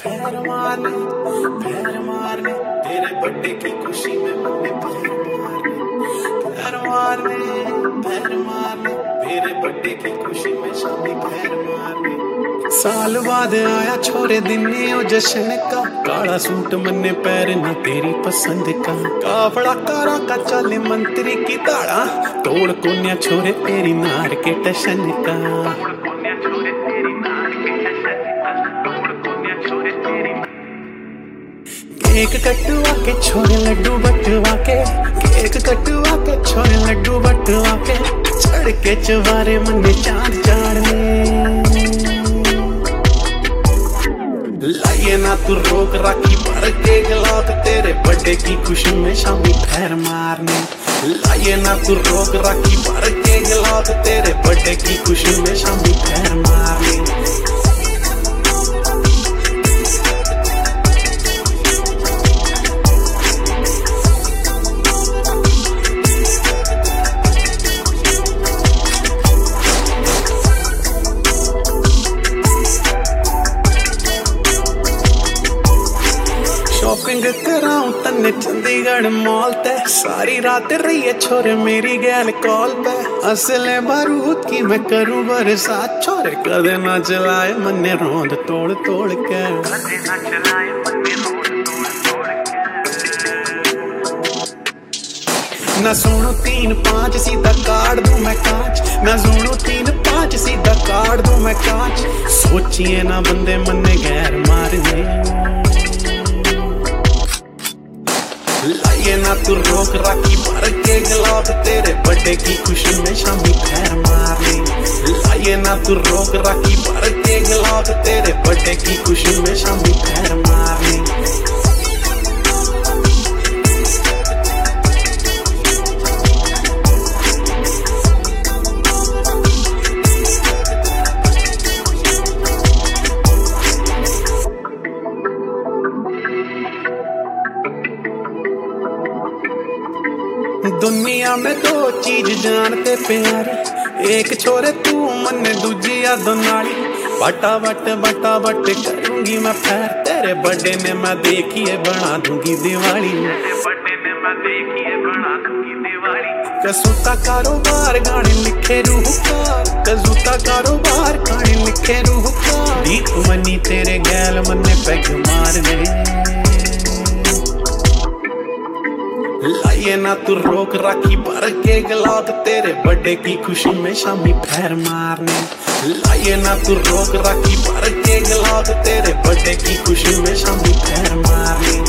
पैर मारने तेरे बर्थडे की खुशी में मन्ने पैर मारने मेरे बर्थडे की खुशी में शामी पैर मारने। साल बाद आया छोरे दिन ओ जश्न का, काला सूट मन्ने पैर ना तेरी पसंद का, काफड़ा कारा का चले मंत्री की दाड़ा, तोड़ कोन्या छोरे तेरी नार के टशन का। केक कटवा के छोरे लड्डू बटवा के, केक कटवा के छोरे लड्डू बटवा के, चढ़ के चवारे मन्ने चांद चाड़ने। लाइए ना तू रोक राखी भर के गलाक, तेरे बर्थडे की खुशी में शामी पैर मारने। लाइए ना तू रोक राखी भर के गलाक, तेरे बर्थडे की खुशी में शामी पैर मारने। शॉपिंग कराऊं तन्ने चंडीगढ़ मॉल ते, सारी रात रही है छोरे मेरी गैल कॉल पे। असले बारूद की मैं करूं बरसात, छोरे कदे ना चलाए मन्ने रोंद तोड़ तोड़ के। ना सुनो 3-5 सीधा काट दूं मैं कांच, ना सुनो 3-5 सीधा काट दूं मैं कांच। सोचिए ना बंदे मन्ने गैर मारने। लाइए ना तू रोक राखी भर के गलाब, तेरे बर्थडे की खुशी में शामी पैर मारने। लाइए ना तू रोक राखी भर के गलाब, तेरे बर्थडे की खुशी में शामी पैर मारने। दुनिया में दो चीज जानते प्यारे, एक छोरे तू मन्ने दूजी याद नाली। बटा बट करूंगी मैं पैर, तेरे बर्थडे ने मैं देखिए बना दूंगी दिवाली। कसूता कारोबार गाने लिखे रूह का, कसूता कारोबार गाने लिखे रूह का। दीप मनी तेरे गैल मन्ने पैग मारने। लाइए ना तू रोक राखी भर के गलाक, तेरे बर्थडे की खुशी में शामी पैर मारने। लाइए ना तू रोक राखी भर के गलाक, तेरे बर्थडे की खुशी में शामी पैर मारने।